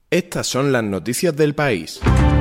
Estas son las noticias del país.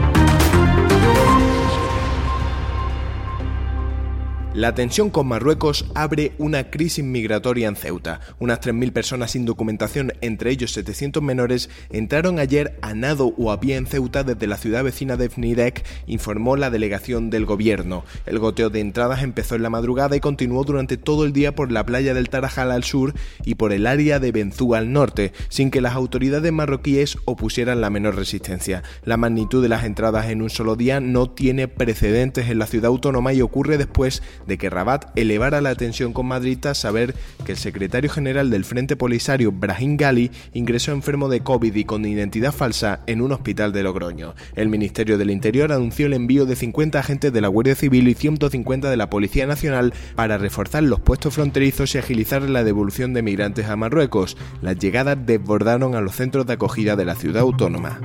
La tensión con Marruecos abre una crisis migratoria en Ceuta. Unas 3.000 personas sin documentación, entre ellos 700 menores, entraron ayer a nado o a pie en Ceuta desde la ciudad vecina de Fnidek, informó la delegación del gobierno. El goteo de entradas empezó en la madrugada y continuó durante todo el día por la playa del Tarajal al sur y por el área de Benzúa al norte, sin que las autoridades marroquíes opusieran la menor resistencia. La magnitud de las entradas en un solo día no tiene precedentes en la ciudad autónoma y ocurre después de que Rabat elevara la tensión con Madrid tras saber que el secretario general del Frente Polisario, Brahim Ghali, ingresó enfermo de COVID y con identidad falsa en un hospital de Logroño. El Ministerio del Interior anunció el envío de 50 agentes de la Guardia Civil y 150 de la Policía Nacional para reforzar los puestos fronterizos y agilizar la devolución de migrantes a Marruecos. Las llegadas desbordaron a los centros de acogida de la ciudad autónoma.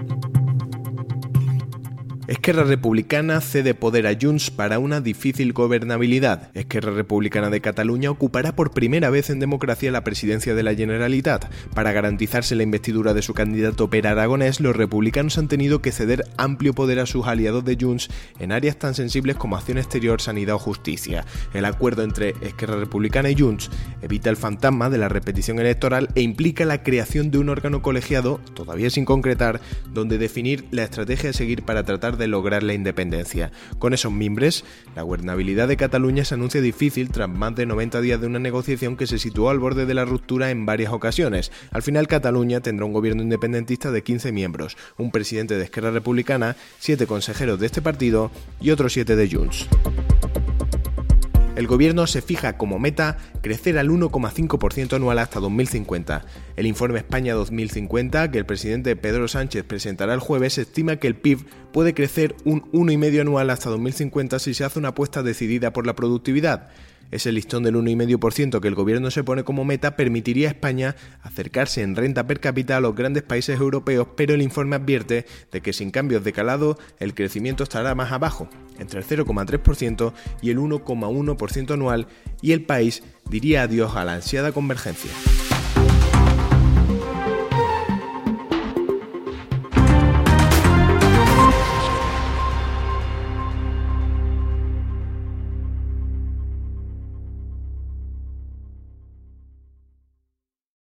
Esquerra Republicana cede poder a Junts para una difícil gobernabilidad. Esquerra Republicana de Cataluña ocupará por primera vez en democracia la presidencia de la Generalitat. Para garantizarse la investidura de su candidato Pere Aragonès, los republicanos han tenido que ceder amplio poder a sus aliados de Junts en áreas tan sensibles como acción exterior, sanidad o justicia. El acuerdo entre Esquerra Republicana y Junts evita el fantasma de la repetición electoral e implica la creación de un órgano colegiado, todavía sin concretar, donde definir la estrategia a seguir para tratar de lograr la independencia. Con esos mimbres, la gobernabilidad de Cataluña se anuncia difícil tras más de 90 días de una negociación que se situó al borde de la ruptura en varias ocasiones. Al final, Cataluña tendrá un gobierno independentista de 15 miembros, un presidente de Esquerra Republicana, 7 consejeros de este partido y otros 7 de Junts. El gobierno se fija como meta crecer al 1,5% anual hasta 2050. El informe España 2050, que el presidente Pedro Sánchez presentará el jueves, estima que el PIB puede crecer un 1,5% anual hasta 2050 si se hace una apuesta decidida por la productividad. Ese listón del 1,5% que el gobierno se pone como meta permitiría a España acercarse en renta per cápita a los grandes países europeos, pero el informe advierte de que sin cambios de calado el crecimiento estará más abajo, entre el 0,3% y el 1,1% anual, y el país diría adiós a la ansiada convergencia.